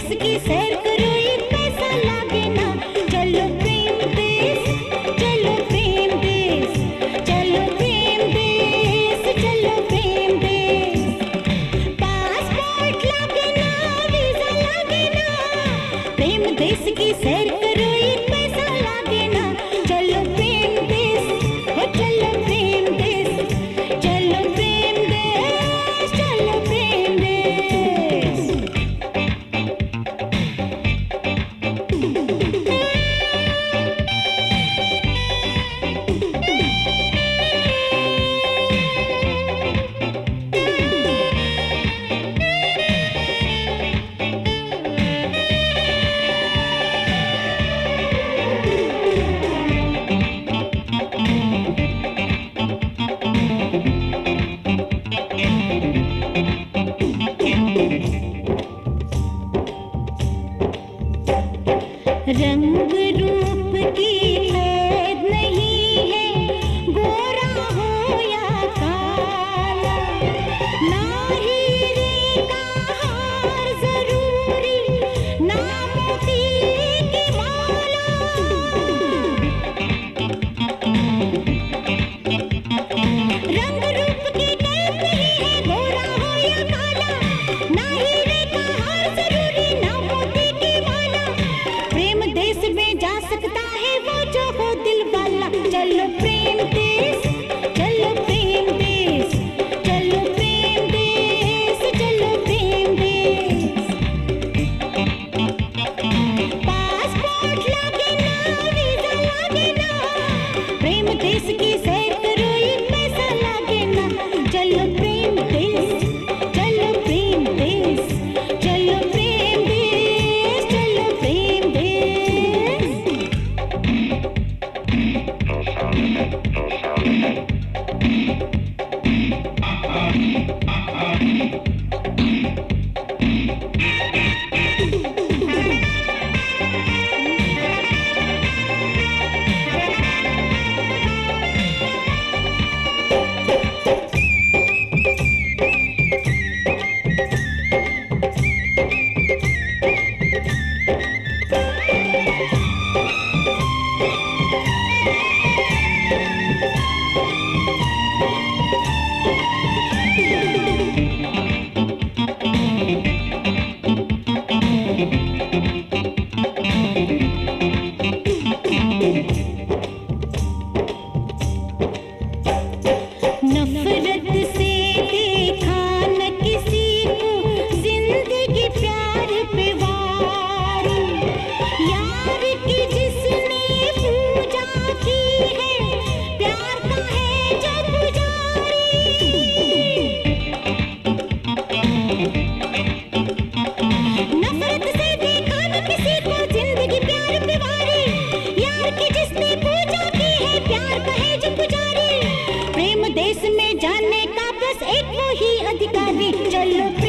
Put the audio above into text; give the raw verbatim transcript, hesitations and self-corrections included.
देश की सैर करो एक पैसा लागे ना। चलो प्रेम देश, चलो प्रेम देश, चलो प्रेम देश, चलो प्रेम देश। पासपोर्ट लागे ना, वीजा लागे ना, प्रेम देश की सैर करो एक पैसा लागे ना। चलो प्रेम देश, हो चलो प्रेम देश, चलो प्रेम देश, चलो प्रेम देश। रंग रूप की कैद नहीं है, गोरा हो या काला, ना हीरे का हार जरूरी, ना मोती की माला। रंग रूप की कैद नहीं है, गोरा हो या काला, ना हीरे का हार जरूरी, ना मोती की माला। प्रेम देश में जा सकता है वो जो हो दिल वाला। चलो प्रेम देश, चलो प्रेम देश, चलो प्रेम देश, चलो प्रेम देश। पासपोर्ट लागे ना, वीजा लागे ना, प्रेम देश की सैर करो एक पैसा लागे ना। चलो प्रेम देश, चलो प्रेम देश, चलो प्रेम देश, चलो प्रेम देश। नफरत से देखा न किसी को, जिंदगी प्यार पे वारी, यार की जिसने पूजा की है, प्यार का है जो पुजारी। नफरत से देखा न किसी को, जिंदगी प्यार पे वारी, यार की जिसने पूजा की है, प्यार का है जो पुजारी। प्रेम देश में जाने का बस एक वो ही अधिकारी। चलो